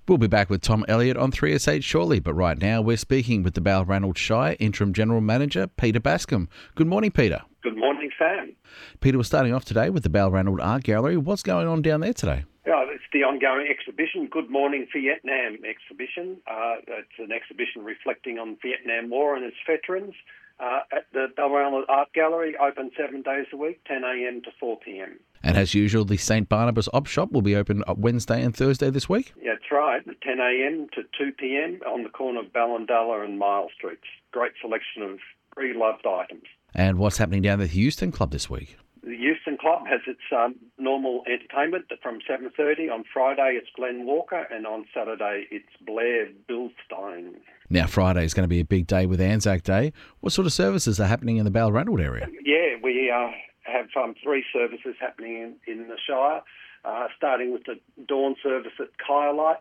We'll be back with Tom Elliott on 3SH shortly, but right now we're speaking with the Balranald Shire Interim General Manager, Peter Bascom. Good morning, Peter. Good morning, Sam. Peter, we're starting off today with the Balranald Art Gallery. What's going on down there today? It's the ongoing exhibition, Good Morning Vietnam exhibition. It's an exhibition reflecting on the Vietnam War and its veterans. At the Balranald Art Gallery, open 7 days a week, 10 a.m. to 4 p.m. And as usual, the St Barnabas Op Shop will be open Wednesday and Thursday this week? Yeah, that's right, 10 a.m. to 2 p.m. on the corner of Ballindalla and Miles Streets. Great selection of pre-loved items. And what's happening down at the Euston Club this week? The Euston Club has its normal entertainment from 7:30. On Friday, it's Glenn Walker, and on Saturday, it's Blair Bilstein. Now, Friday is going to be a big day with Anzac Day. What sort of services are happening in the Balranald area? Yeah, we have 3 services happening in the Shire, starting with the dawn service at Kyalite.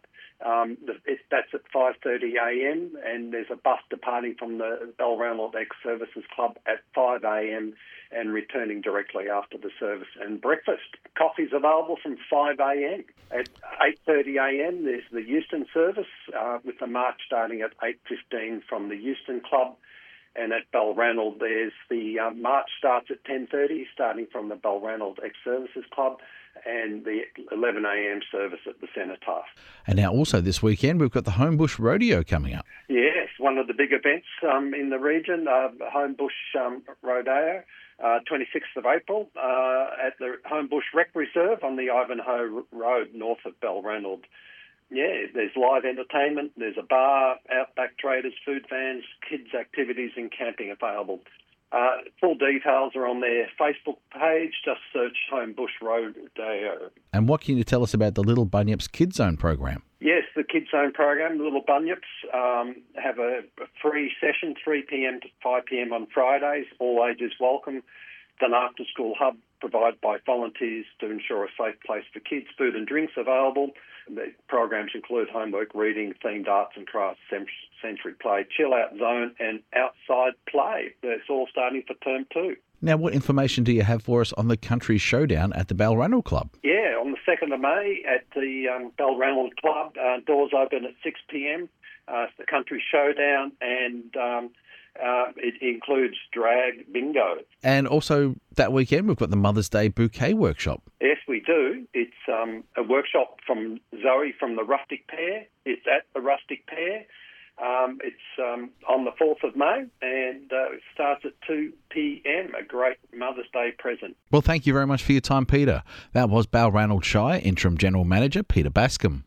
That's at 5:30 a.m. and there's a bus departing from the Balranald Ex-Services Club at 5 a.m. and returning directly after the service. And breakfast, coffee's available from 5 a.m. At 8:30 a.m. there's the Euston service with the march starting at 8:15 from the Euston Club. And at Balranald, there's the march starts at 10:30, starting from the Balranald Ex-Services Club, and the 11 a.m. service at the Cenotaph. And now also this weekend, we've got the Homebush Rodeo coming up. Yes, one of the big events in the region, Homebush Rodeo, 26th of April, at the Homebush Rec Reserve on the Ivanhoe Road, north of Balranald. Yeah, there's live entertainment, there's a bar, outback traders, food vans, kids' activities and camping available. Full details are on their Facebook page. Just search Homebush Rodeo. And what can you tell us about the Little Bunyips Kids Zone program? Yes, the Kids Zone program, the Little Bunyips, have a free session, 3 p.m. to 5 p.m. on Fridays. All ages welcome. It's an after-school hub provided by volunteers to ensure a safe place for kids. Food and drinks available. The programs include homework, reading, themed arts and crafts, sensory play, chill-out zone and outside play. It's all starting for term 2. Now, what information do you have for us on the Country Showdown at the Balranald Club? Yeah, on the 2nd of May at the Balranald Club, doors open at 6 p.m. It's the Country Showdown and it includes drag bingo. And also that weekend we've got the Mother's Day Bouquet Workshop. Yes, we do. It's a workshop from Zoe from the Rustic Pear. It's at the Rustic Pear. It's on the 4th of May and it starts at 2 p.m, a great Mother's Day present. Well, thank you very much for your time, Peter. That was Balranald Shire Interim General Manager Peter Bascom.